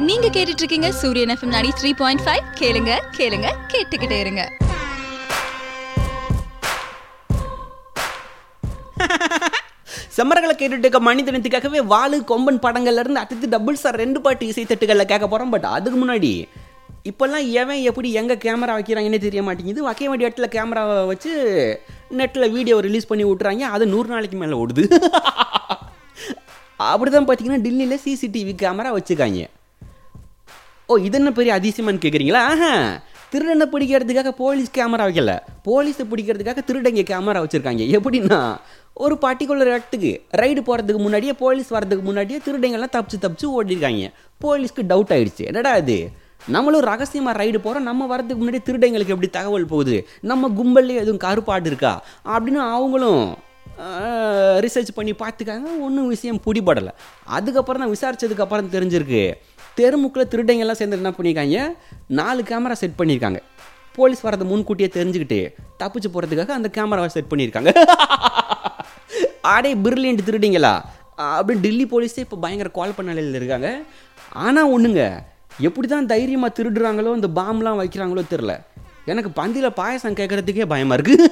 நீங்க கேட்டுட்டு இருக்கீங்க சூரியன் எஃப்எம் 93.5. கேளுங்க கேளுங்க கேட்டுக்கிட்டே இருங்க. செம்மரங்களை கேட்டுட்டு இருக்க மனிதனத்துக்காகவே வாலு கொம்பன் படங்கள்ல இருந்து அடுத்து டபுள் சார் 2 பாட்டு இசைத்தட்டுகளில் கேட்க போறோம். பட் அதுக்கு முன்னாடி இப்போல்லாம் எவன் எப்படி எங்கே கேமரா வைக்கிறாங்கன்னே தெரிய மாட்டேங்குது. வைக்க வேண்டிய இடத்துல கேமராவை வச்சு நெட்டில் வீடியோ ரிலீஸ் பண்ணி விட்றாங்க. அது 100 நாளைக்கு மேலே ஓடுது. அப்படி தான் பார்த்தீங்கன்னா டெல்லியில் சிசிடிவி கேமரா வச்சுக்காங்க. ஓ, இது என்ன பெரிய அதிசயமானு கேட்குறீங்களா? திருடனை பிடிக்கிறதுக்காக போலீஸ் கேமரா வைக்கல, போலீஸை பிடிக்கிறதுக்காக திருடங்க கேமரா வச்சுருக்காங்க. எப்படின்னா, ஒரு பர்டிகுலர் இடத்துக்கு ரைடு போகிறதுக்கு முன்னாடியே, போலீஸ் வரதுக்கு முன்னாடியே திருடங்கெல்லாம் தப்பிச்சு ஓடிருக்காங்க. போலீஸ்க்கு டவுட் ஆகிடுச்சு, என்னடா இது நம்மளும் ரகசியமாக ரைடு போகிறோம், நம்ம வரதுக்கு முன்னாடி திருடங்களுக்கு எப்படி தகவல் போகுது, நம்ம கும்பல்லே எதுவும் கருப்பாடு இருக்கா அப்படின்னு அவங்களும் ரிசர்ச் பண்ணி பார்த்துக்காங்க. ஒன்றும் விஷயம் பிடிபடலை. அதுக்கப்புறம் தான் விசாரித்ததுக்கப்புறம் தெரிஞ்சிருக்கு, தெருமுக்கில் திருடங்கெல்லாம் சேர்ந்து என்ன பண்ணியிருக்காங்க, 4 கேமரா செட் பண்ணியிருக்காங்க. போலீஸ் வரதை முன்கூட்டியே தெரிஞ்சுக்கிட்டு தப்பிச்சு போகிறதுக்காக அந்த கேமராவை செட் பண்ணியிருக்காங்க. ஆடே பிரில்லியன்ட் திருடிங்களா அப்படின்னு டெல்லி போலீஸே இப்போ பயங்கர கால் பண்ண நிலையில் இருக்காங்க. ஆனால் ஒன்றுங்க, எப்படி தான் தைரியமாக திருடுறாங்களோ, இந்த பாம்லாம் வைக்கிறாங்களோ தெரில. எனக்கு பந்தியில் பாயசம் கேட்குறதுக்கே பயமாக இருக்குது.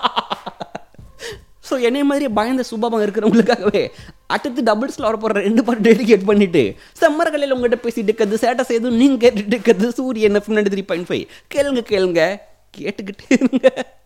ஸோ என்னை மாதிரி பயந்த சுபாவம் இருக்கிறவங்களுக்காகவே அடுத்து டபுள்ஸில் வர போகிற 2 பாட்டு டெடிகேட் பண்ணிவிட்டு செம்மரகளில் உங்கள்கிட்ட பேசிட்டு இருக்கிறது சேட்டை செய்து நீங்கள் கேட்டுட்டு இருக்கிறது சூரியன் எஃப்எம் 93.5. கேளுங்க கேட்டுக்கிட்டே இருங்க.